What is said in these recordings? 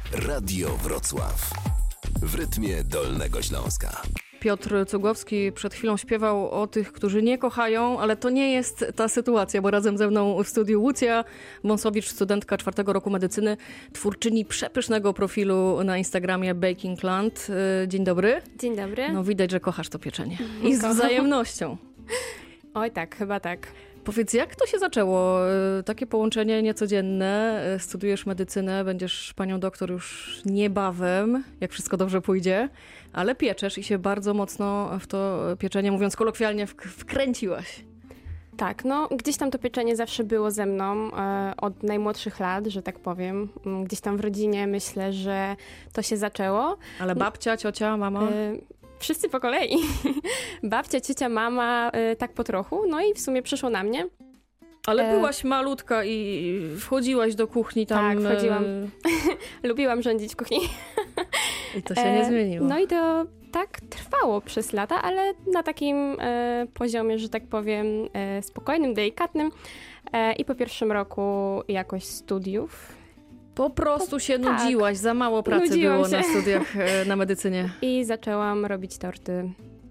Radio Wrocław. W rytmie Dolnego Śląska. Piotr Cugowski przed chwilą śpiewał o tych, którzy nie kochają, ale to nie jest ta sytuacja, bo razem ze mną w studiu Łucja Wąsowicz, studentka 4. roku medycyny, twórczyni przepysznego profilu na Instagramie Bakingland. Dzień dobry. Dzień dobry. No widać, że kochasz to pieczenie. I z wzajemnością. Oj tak, chyba tak. Powiedz, jak to się zaczęło? Takie połączenie niecodzienne. Studiujesz medycynę, będziesz panią doktor już niebawem, jak wszystko dobrze pójdzie, ale pieczesz i się bardzo mocno w to pieczenie, mówiąc kolokwialnie, wkręciłaś. Tak, no gdzieś tam to pieczenie zawsze było ze mną od najmłodszych lat, że tak powiem. Gdzieś tam w rodzinie myślę, że to się zaczęło. Ale babcia, ciocia, mama? Wszyscy po kolei. Babcia, ciocia, mama, tak po trochu. No i w sumie przyszło na mnie. Ale byłaś malutka i wchodziłaś do kuchni tam. Tak, wchodziłam. Lubiłam rządzić w kuchni. I to się nie zmieniło. No i to tak trwało przez lata, ale na takim poziomie, że tak powiem, spokojnym, delikatnym. I po pierwszym roku jakoś studiów. Po prostu się nudziłaś, za mało pracy Nudziłam było się na studiach na medycynie. I zaczęłam robić torty.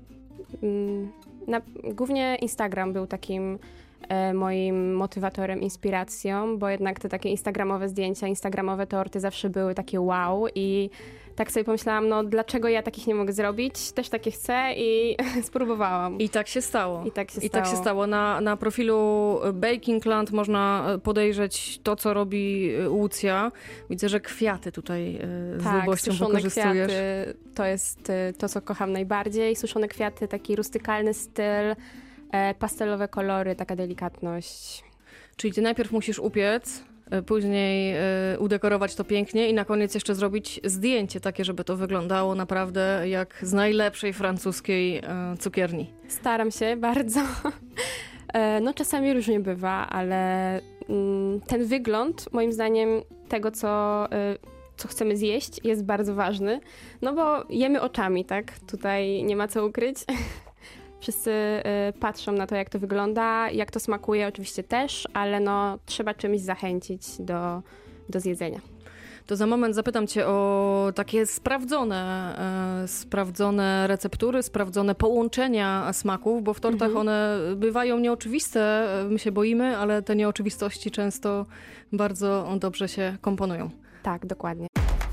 Głównie Instagram był takim moim motywatorem, inspiracją, bo jednak te takie instagramowe zdjęcia, instagramowe torty zawsze były takie wow i tak sobie pomyślałam, no dlaczego ja takich nie mogę zrobić? Też takie chcę i spróbowałam. I tak się stało. I tak się stało. Na profilu Bakingland można podejrzeć to, co robi Łucja. Widzę, że kwiaty tutaj z lubością wykorzystujesz. Kwiaty to jest to, co kocham najbardziej. Suszone kwiaty, taki rustykalny styl, pastelowe kolory, taka delikatność. Czyli ty najpierw musisz upiec, później udekorować to pięknie i na koniec jeszcze zrobić zdjęcie takie, żeby to wyglądało naprawdę jak z najlepszej francuskiej cukierni. Staram się bardzo. No czasami różnie bywa, ale ten wygląd, moim zdaniem, tego, co chcemy zjeść, jest bardzo ważny. No bo jemy oczami, tak? Tutaj nie ma co ukryć. Wszyscy patrzą na to, jak to wygląda, jak to smakuje oczywiście też, ale no trzeba czymś zachęcić do zjedzenia. To za moment zapytam cię o takie sprawdzone receptury, sprawdzone połączenia smaków, bo w tortach one bywają nieoczywiste, my się boimy, ale te nieoczywistości często bardzo dobrze się komponują. Tak, dokładnie.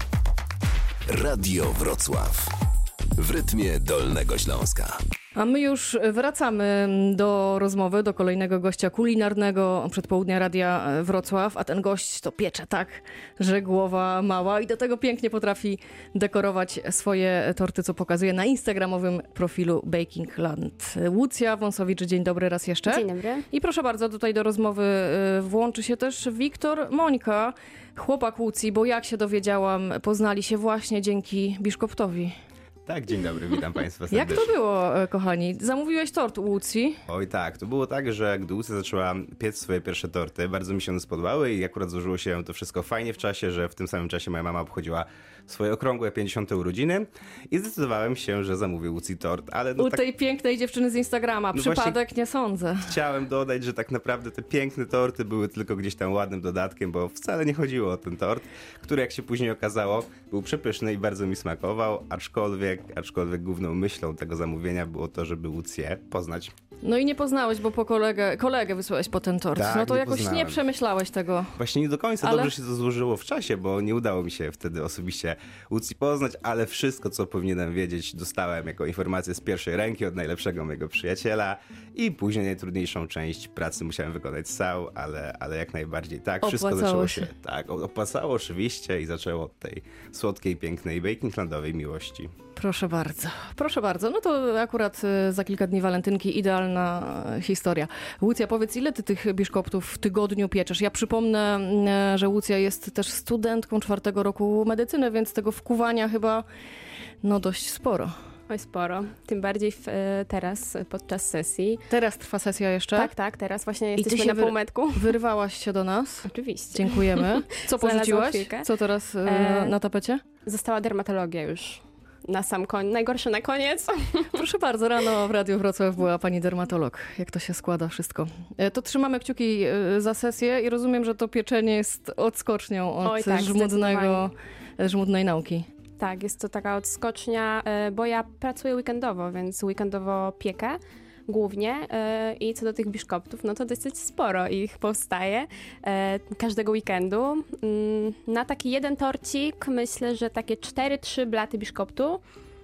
Radio Wrocław. W rytmie Dolnego Śląska. A my już wracamy do rozmowy, do kolejnego gościa kulinarnego przedpołudnia Radia Wrocław, a ten gość to piecze tak, że głowa mała i do tego pięknie potrafi dekorować swoje torty, co pokazuje na instagramowym profilu Bakingland. Łucja Wąsowicz, dzień dobry raz jeszcze. Dzień dobry. I proszę bardzo, tutaj do rozmowy włączy się też Wiktor Mońka, chłopak Łucji, bo jak się dowiedziałam, poznali się właśnie dzięki Biszkoptowi. Tak, dzień dobry, witam Państwa serdecznie. Jak to było, kochani? Zamówiłeś tort u Łucji? Oj tak, to było tak, że gdy Łucja zaczęła piec swoje pierwsze torty, bardzo mi się one spodobały i akurat złożyło się to wszystko fajnie w czasie, że w tym samym czasie moja mama obchodziła swoje okrągłe 50. urodziny i zdecydowałem się, że zamówię Łucji tort, ale no u tej pięknej dziewczyny z Instagrama. No Przypadek nie sądzę. Chciałem dodać, że tak naprawdę te piękne torty były tylko gdzieś tam ładnym dodatkiem, bo wcale nie chodziło o ten tort, który jak się później okazało, był przepyszny i bardzo mi smakował, aczkolwiek główną myślą tego zamówienia było to, żeby Łucję poznać. No i nie poznałeś, bo po kolegę wysłałeś po ten tort. Tak, no to nie jakoś poznałem. nie przemyślałeś tego. Właśnie nie do końca dobrze się to złożyło w czasie, bo nie udało mi się wtedy osobiście Łucji poznać, ale wszystko, co powinienem wiedzieć, dostałem jako informację z pierwszej ręki od najlepszego mojego przyjaciela i później najtrudniejszą część pracy musiałem wykonać sam, ale jak najbardziej tak. Wszystko zaczęło się. Tak, opłacało oczywiście i zaczęło od tej słodkiej, pięknej bakinglandowej miłości. Proszę bardzo, proszę bardzo. No to akurat za kilka dni walentynki idealna historia. Łucja, powiedz, ile ty tych biszkoptów w tygodniu pieczesz? Ja przypomnę, że Łucja jest też studentką 4. roku medycyny, więc tego wkuwania chyba dość sporo. Oj, sporo. Tym bardziej teraz, podczas sesji. Teraz trwa sesja jeszcze? Tak, teraz właśnie jesteśmy na półmetku. Wyrwałaś się do nas. Oczywiście. Dziękujemy. Co porzuciłaś? Co teraz na tapecie? Została dermatologia już. Na sam koniec, najgorsze na koniec. Proszę bardzo, rano w Radiu Wrocław była pani dermatolog. Jak to się składa wszystko. To trzymamy kciuki za sesję i rozumiem, że to pieczenie jest odskocznią od żmudnego żmudnej nauki. Tak, jest to taka odskocznia, bo ja pracuję weekendowo, więc weekendowo piekę głównie i co do tych biszkoptów, no to dosyć sporo ich powstaje każdego weekendu. Na taki jeden torcik myślę, że takie 4-3 blaty biszkoptu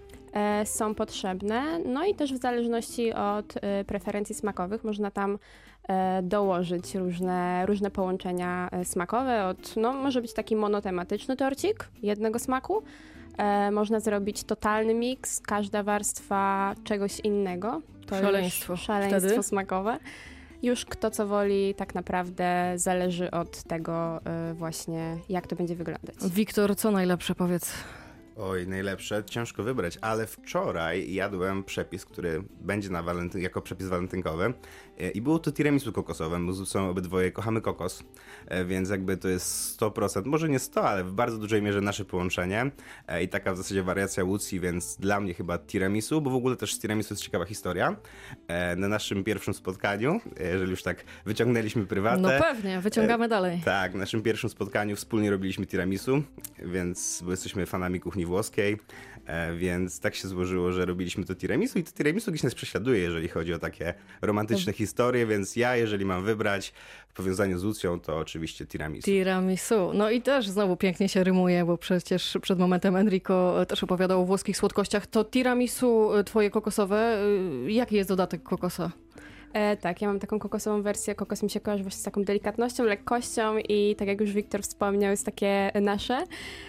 są potrzebne. No i też w zależności od preferencji smakowych można tam dołożyć różne połączenia smakowe. Może być taki monotematyczny torcik jednego smaku. Można zrobić totalny miks, każda warstwa czegoś innego. To szaleństwo. Szaleństwo smakowe. Już kto co woli, tak naprawdę zależy od tego właśnie, jak to będzie wyglądać. Wiktor, co najlepsze, powiedz? Oj, najlepsze, ciężko wybrać, ale wczoraj jadłem przepis, który będzie jako przepis walentynkowy i było to tiramisu kokosowe. My z Lucą obydwoje kochamy kokos, więc jakby to jest 100%, może nie 100, ale w bardzo dużej mierze nasze połączenie i taka w zasadzie wariacja Lucji, więc dla mnie chyba tiramisu, bo w ogóle też z tiramisu jest ciekawa historia. Na naszym pierwszym spotkaniu, jeżeli już tak wyciągnęliśmy prywatę. No pewnie, wyciągamy dalej. Tak, w naszym pierwszym spotkaniu wspólnie robiliśmy tiramisu, bo jesteśmy fanami kuchni włoskiej, więc tak się złożyło, że robiliśmy to tiramisu i to tiramisu gdzieś nas prześladuje, jeżeli chodzi o takie romantyczne historie, więc ja, jeżeli mam wybrać w powiązaniu z Lucją, to oczywiście tiramisu. Tiramisu. No i też znowu pięknie się rymuje, bo przecież przed momentem Enrico też opowiadał o włoskich słodkościach. To tiramisu twoje kokosowe, jaki jest dodatek kokosa? Tak, ja mam taką kokosową wersję. Kokos mi się kojarzy właśnie z taką delikatnością, lekkością i tak jak już Wiktor wspomniał, jest takie nasze.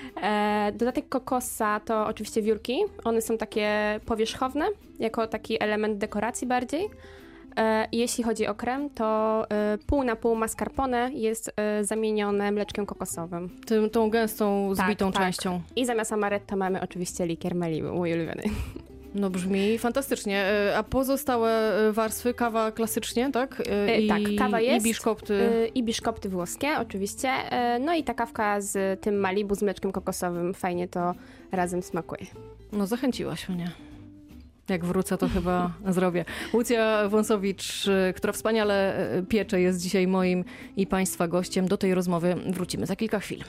Dodatek kokosa to oczywiście wiórki. One są takie powierzchowne, jako taki element dekoracji bardziej. Jeśli chodzi o krem, to pół na pół mascarpone jest zamienione mleczkiem kokosowym. Tą gęstą, zbitą częścią. I zamiast amaretto mamy oczywiście likier Malibu, mój ulubiony. No brzmi fantastycznie. A pozostałe warstwy, kawa klasycznie, tak? Tak, kawa jest. I biszkopty. I biszkopty włoskie, oczywiście. No i ta kawka z tym Malibu, z mleczkiem kokosowym. Fajnie to razem smakuje. No zachęciłaś mnie. Jak wrócę, to chyba zrobię. Łucja Wąsowicz, która wspaniale piecze, jest dzisiaj moim i Państwa gościem. Do tej rozmowy wrócimy za kilka chwil.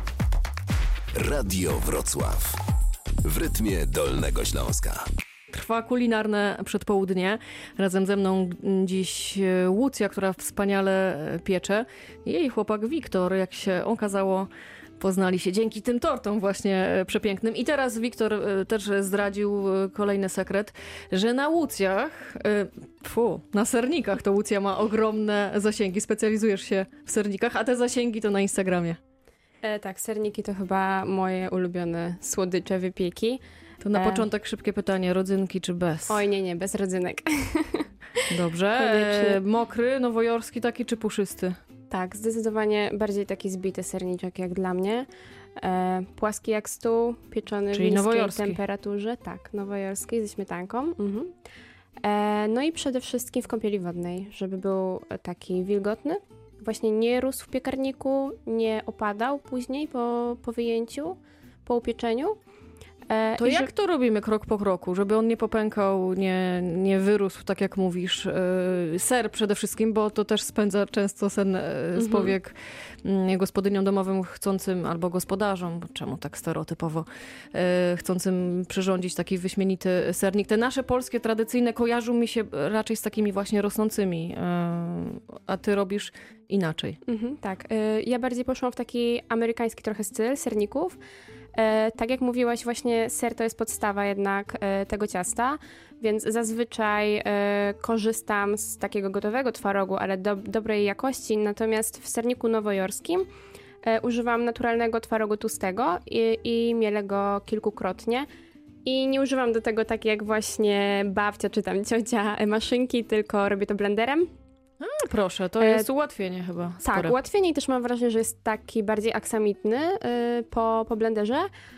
Radio Wrocław. W rytmie Dolnego Śląska. Trwa kulinarne przedpołudnie. Razem ze mną dziś Łucja, która wspaniale piecze. Jej chłopak Wiktor, jak się okazało, poznali się dzięki tym tortom właśnie przepięknym. I teraz Wiktor też zdradził kolejny sekret, że na Łucjach, na sernikach to Łucja ma ogromne zasięgi. Specjalizujesz się w sernikach, a te zasięgi to na Instagramie. Tak, serniki to chyba moje ulubione słodycze, wypieki. To na początek szybkie pytanie, rodzynki czy bez? Oj, nie, bez rodzynek. Dobrze. Mokry, nowojorski taki czy puszysty? Tak, zdecydowanie bardziej taki zbity serniczek jak dla mnie. Płaski jak stół, pieczony czyli w niskiej nowojorski temperaturze. Tak, nowojorski ze śmietanką. Mhm. No i przede wszystkim w kąpieli wodnej, żeby był taki wilgotny. Właśnie nie rósł w piekarniku, nie opadał później po wyjęciu, po upieczeniu. To jak to robimy krok po kroku, żeby on nie popękał, nie wyrósł, tak jak mówisz? Ser przede wszystkim, bo to też spędza często sen z powiek gospodyniom domowym chcącym, albo gospodarzom, bo czemu tak stereotypowo, chcącym przyrządzić taki wyśmienity sernik. Te nasze polskie, tradycyjne kojarzą mi się raczej z takimi właśnie rosnącymi, a ty robisz inaczej. Tak, ja bardziej poszłam w taki amerykański trochę styl serników. Tak jak mówiłaś, właśnie ser to jest podstawa jednak tego ciasta, więc zazwyczaj korzystam z takiego gotowego twarogu, ale dobrej jakości, natomiast w serniku nowojorskim używam naturalnego twarogu tłustego i mielę go kilkukrotnie. I nie używam do tego tak jak właśnie babcia czy tam ciocia maszynki, tylko robię to blenderem. Proszę, to jest ułatwienie chyba. Tak, ułatwienie i też mam wrażenie, że jest taki bardziej aksamitny po blenderze.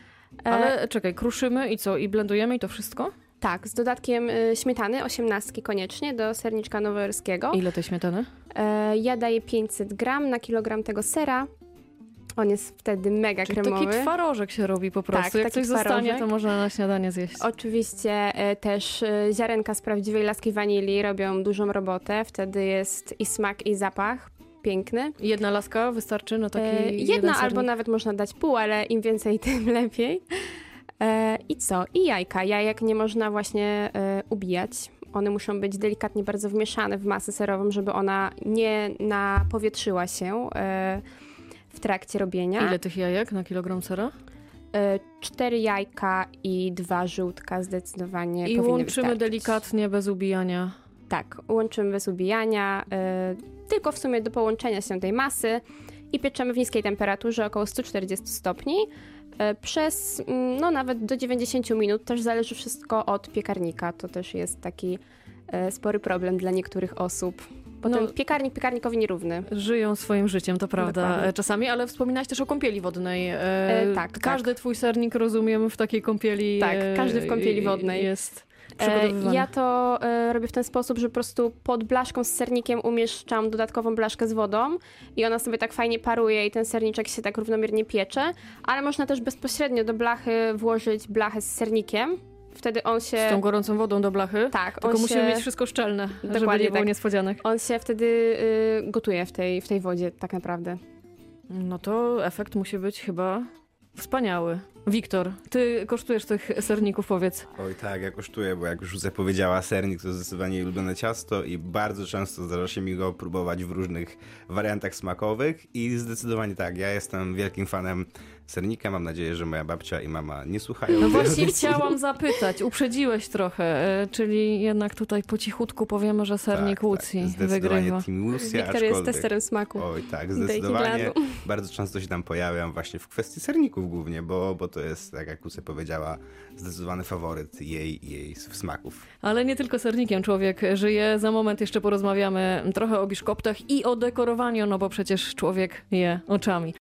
Ale czekaj, kruszymy i co? I blendujemy i to wszystko? Tak, z dodatkiem śmietany, 18 koniecznie, do serniczka nowojorskiego. Ile tej śmietany? Ja daję 500 gram na kilogram tego sera. On jest wtedy mega czyli kremowy. Taki twarożek się robi po prostu. Tak, jak taki coś zostanie, twarożek. to można na śniadanie zjeść. Oczywiście też ziarenka z prawdziwej laski wanilii robią dużą robotę. Wtedy jest i smak, i zapach piękny. Jedna laska wystarczy na taki Jedna jeden albo sernik? nawet można dać pół, ale im więcej, tym lepiej. I co? I jajka. Jajek nie można właśnie ubijać. One muszą być delikatnie bardzo wmieszane w masę serową, żeby ona nie napowietrzyła się w trakcie robienia. Ile tych jajek na kilogram sera? 4 jajka i 2 żółtka zdecydowanie I powinny łączymy wystarczyć. delikatnie, bez ubijania. Tak, łączymy bez ubijania, tylko w sumie do połączenia się tej masy i pieczemy w niskiej temperaturze, około 140 stopni, przez nawet do 90 minut. Też zależy wszystko od piekarnika. To też jest taki spory problem dla niektórych osób. Potem piekarnik piekarnikowi nierówny. Żyją swoim życiem, to prawda, Dokładnie. czasami, ale wspominałaś też o kąpieli wodnej. Tak, Każdy twój sernik, rozumiem, w takiej kąpieli Tak, każdy w kąpieli wodnej. jest przygotowywany. Ja to robię w ten sposób, że po prostu pod blaszką z sernikiem umieszczam dodatkową blaszkę z wodą i ona sobie tak fajnie paruje i ten serniczek się tak równomiernie piecze, ale można też bezpośrednio do blachy włożyć blachę z sernikiem. Wtedy on się... Z tą gorącą wodą do blachy? Tak, Tylko on musimy się... mieć wszystko szczelne, żeby Dokładnie nie było tak. niespodzianek. On się wtedy gotuje w tej wodzie tak naprawdę. No to efekt musi być chyba wspaniały. Wiktor, ty kosztujesz tych serników, powiedz. Oj tak, ja kosztuję, bo jak już Zuza powiedziała, sernik to zdecydowanie jej ulubione ciasto i bardzo często zdarza się mi go próbować w różnych wariantach smakowych i zdecydowanie tak, ja jestem wielkim fanem sernika, mam nadzieję, że moja babcia i mama nie słuchają No tej właśnie audycji. chciałam zapytać, uprzedziłeś trochę, czyli jednak tutaj po cichutku powiemy, że sernik Łucji zdecydowanie wygrywa. Team Lucja, Wiktor jest aczkolwiek... testerem smaku. Oj tak, Bacongladu. zdecydowanie. Bardzo często się tam pojawiam właśnie w kwestii serników głównie, bo to jest, tak jak Lucja powiedziała, zdecydowany faworyt jej smaków. Ale nie tylko sernikiem człowiek żyje. Za moment jeszcze porozmawiamy trochę o biszkoptach i o dekorowaniu, no bo przecież człowiek je oczami.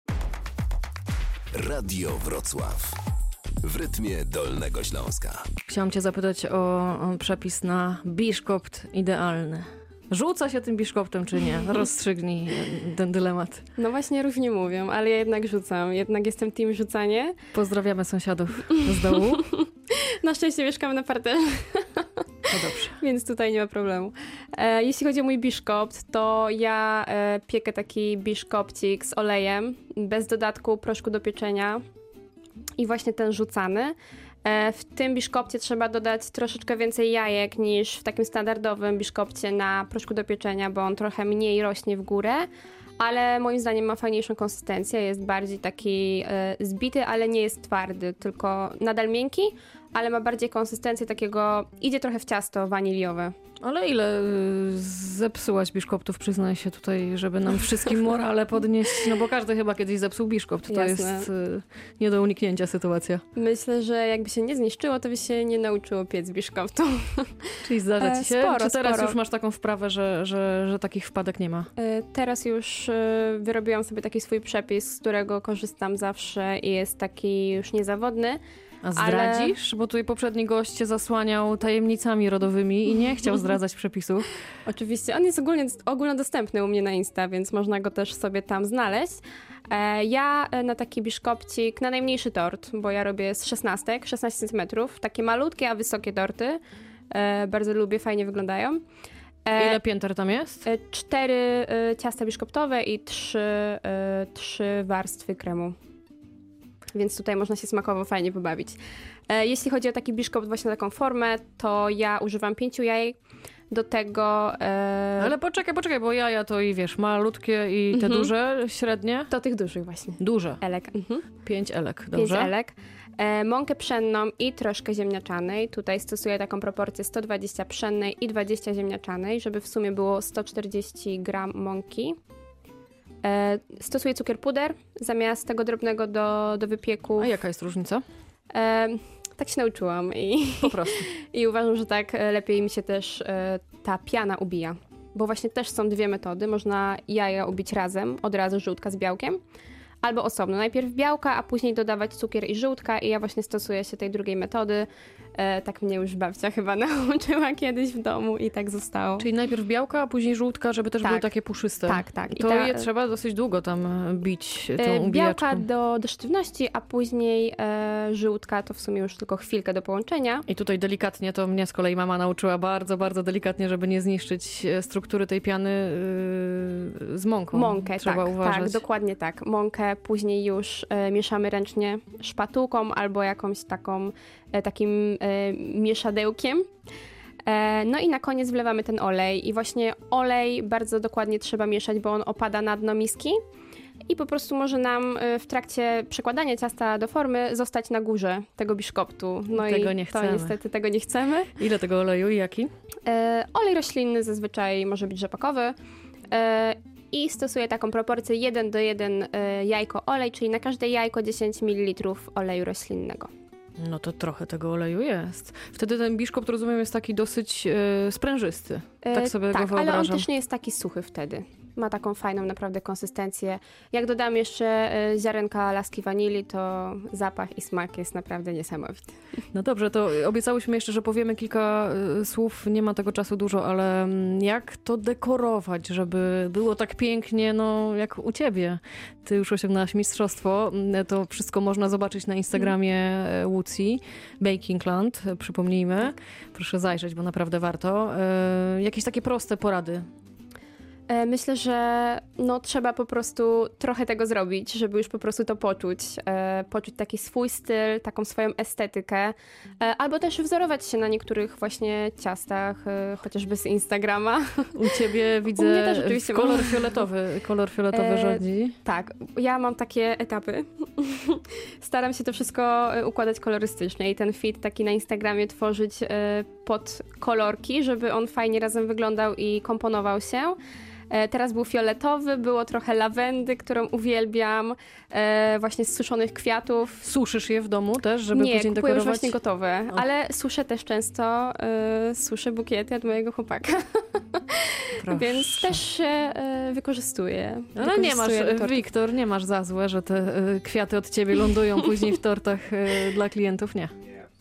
Radio Wrocław. W rytmie Dolnego Śląska. Chciałam cię zapytać o przepis na biszkopt idealny. Rzuca się tym biszkoptem, czy nie? Rozstrzygnij ten dylemat. No właśnie różnie mówią, ale ja jednak rzucam. Jednak jestem team rzucanie. Pozdrawiamy sąsiadów z dołu. Na szczęście mieszkamy na parterze. No dobrze. Więc tutaj nie ma problemu. Jeśli chodzi o mój biszkopt, to ja piekę taki biszkopcik z olejem, bez dodatku proszku do pieczenia i właśnie ten rzucany. W tym biszkopcie trzeba dodać troszeczkę więcej jajek niż w takim standardowym biszkopcie na proszku do pieczenia, bo on trochę mniej rośnie w górę, ale moim zdaniem ma fajniejszą konsystencję, jest bardziej taki zbity, ale nie jest twardy, tylko nadal miękki, ale ma bardziej konsystencję takiego, idzie trochę w ciasto waniliowe. Ale ile zepsułaś biszkoptów, przyznaj się tutaj, żeby nam wszystkim morale podnieść? No bo każdy chyba kiedyś zepsuł biszkopt. To Jasne. jest nie do uniknięcia sytuacja. Myślę, że jakby się nie zniszczyło, to by się nie nauczyło piec biszkoptu. Czyli zdarza ci się? Sporo, Czy teraz sporo. już masz taką wprawę, że takich wpadek nie ma? Teraz już wyrobiłam sobie taki swój przepis, z którego korzystam zawsze i jest taki już niezawodny. A zdradzisz? Bo tutaj poprzedni gość cię zasłaniał tajemnicami rodowymi i nie chciał zdradzać przepisów. Oczywiście, on jest ogólnodostępny u mnie na Insta, więc można go też sobie tam znaleźć. Ja na taki biszkopcik, na najmniejszy tort, bo ja robię z 16 cm, takie malutkie, a wysokie torty. Bardzo lubię, fajnie wyglądają. Ile pięter tam jest? 4 ciasta biszkoptowe i 3 warstwy kremu. Więc tutaj można się smakowo fajnie pobawić. Jeśli chodzi o taki biszkopt, właśnie taką formę, to ja używam 5 jaj. Do tego... Ale poczekaj, bo jaja to i wiesz, malutkie i te duże, średnie? Do tych dużych właśnie. Duże. Elek. 5 elek, 5 dobrze? elek. Mąkę pszenną i troszkę ziemniaczanej. Tutaj stosuję taką proporcję 120 pszennej i 20 ziemniaczanej, żeby w sumie było 140 gram mąki. Stosuję cukier puder zamiast tego drobnego do wypieku. A jaka jest różnica? Tak się nauczyłam i Po prostu. i uważam, że tak lepiej mi się też ta piana ubija. Bo właśnie też są 2 metody. Można jaja ubić razem, od razu żółtka z białkiem, albo osobno. Najpierw białka, a później dodawać cukier i żółtka i ja właśnie stosuję się tej drugiej metody. Tak mnie już babcia chyba nauczyła kiedyś w domu i tak zostało. Czyli najpierw białka, a później żółtka, żeby też Tak. były takie puszyste. Tak. To je trzeba dosyć długo tam bić tą Białka ubijaczką. do sztywności, a później żółtka to w sumie już tylko chwilkę do połączenia. I tutaj delikatnie, to mnie z kolei mama nauczyła bardzo, bardzo delikatnie, żeby nie zniszczyć struktury tej piany z mąką. Mąkę, trzeba uważać. tak, dokładnie tak. Mąkę później już mieszamy ręcznie szpatułką albo jakąś takim mieszadełkiem. No i na koniec wlewamy ten olej i właśnie olej bardzo dokładnie trzeba mieszać, bo on opada na dno miski i po prostu może nam w trakcie przekładania ciasta do formy zostać na górze tego biszkoptu. No Tego i nie to chcemy. niestety tego nie chcemy. Ile tego oleju i jaki? Olej roślinny zazwyczaj może być rzepakowy. I stosuję taką proporcję 1:1 jajko olej, czyli na każde jajko 10 ml oleju roślinnego. No to trochę tego oleju jest. Wtedy ten biszkopt, rozumiem, jest taki dosyć sprężysty. Tak sobie go wyobrażam. Ale on też nie jest taki suchy wtedy. Ma taką fajną naprawdę konsystencję. Jak dodam jeszcze ziarenka laski wanilii, to zapach i smak jest naprawdę niesamowity. No dobrze, to obiecałyśmy jeszcze, że powiemy kilka słów. Nie ma tego czasu dużo, ale jak to dekorować, żeby było tak pięknie, no jak u ciebie. Ty już osiągnęłaś mistrzostwo. To wszystko można zobaczyć na Instagramie Łucji, Bakingland, przypomnijmy. Tak. Proszę zajrzeć, bo naprawdę warto. Jakieś takie proste porady? Myślę, że trzeba po prostu trochę tego zrobić, żeby już po prostu to poczuć. Poczuć taki swój styl, taką swoją estetykę, albo też wzorować się na niektórych właśnie ciastach, chociażby z Instagrama. U ciebie widzę U mnie też oczywiście kolor fioletowy rządzi. Tak, ja mam takie etapy. Staram się to wszystko układać kolorystycznie i ten fit taki na Instagramie tworzyć pod kolorki, żeby on fajnie razem wyglądał i komponował się. Teraz był fioletowy, było trochę lawendy, którą uwielbiam, właśnie z suszonych kwiatów. Suszysz je w domu też, żeby Nie, później kupuję dekorować? już właśnie gotowe, ale suszę też często, suszę bukiety od mojego chłopaka. Więc też się wykorzystuję. Ale nie masz, Wiktor, nie masz za złe, że te kwiaty od ciebie lądują później w tortach dla klientów, nie?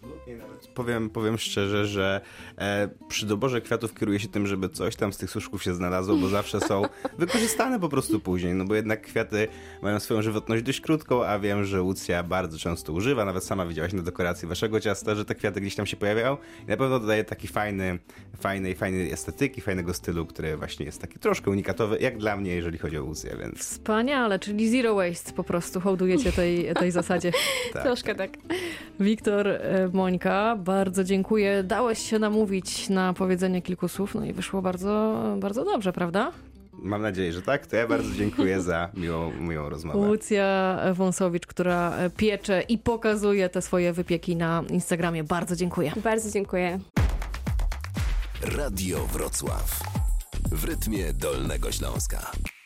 Powiem szczerze, że przy doborze kwiatów kieruję się tym, żeby coś tam z tych suszków się znalazło, bo zawsze są wykorzystane po prostu później, no bo jednak kwiaty mają swoją żywotność dość krótką, a wiem, że Łucja bardzo często używa, nawet sama widziałaś na dekoracji waszego ciasta, że te kwiaty gdzieś tam się pojawiają i na pewno dodaje taki fajnej estetyki, fajnego stylu, który właśnie jest taki troszkę unikatowy, jak dla mnie, jeżeli chodzi o Łucję, więc... Wspaniale, czyli zero waste po prostu hołdujecie tej zasadzie. Tak, troszkę tak. Wiktor, Mońka, bardzo dziękuję. Dałeś się namówić na powiedzenie kilku słów, no i wyszło bardzo, bardzo dobrze, prawda? Mam nadzieję, że tak. To ja bardzo dziękuję za miłą rozmowę. Łucja Wąsowicz, która piecze i pokazuje te swoje wypieki na Instagramie. Bardzo dziękuję. Bardzo dziękuję. Radio Wrocław. W rytmie Dolnego Śląska.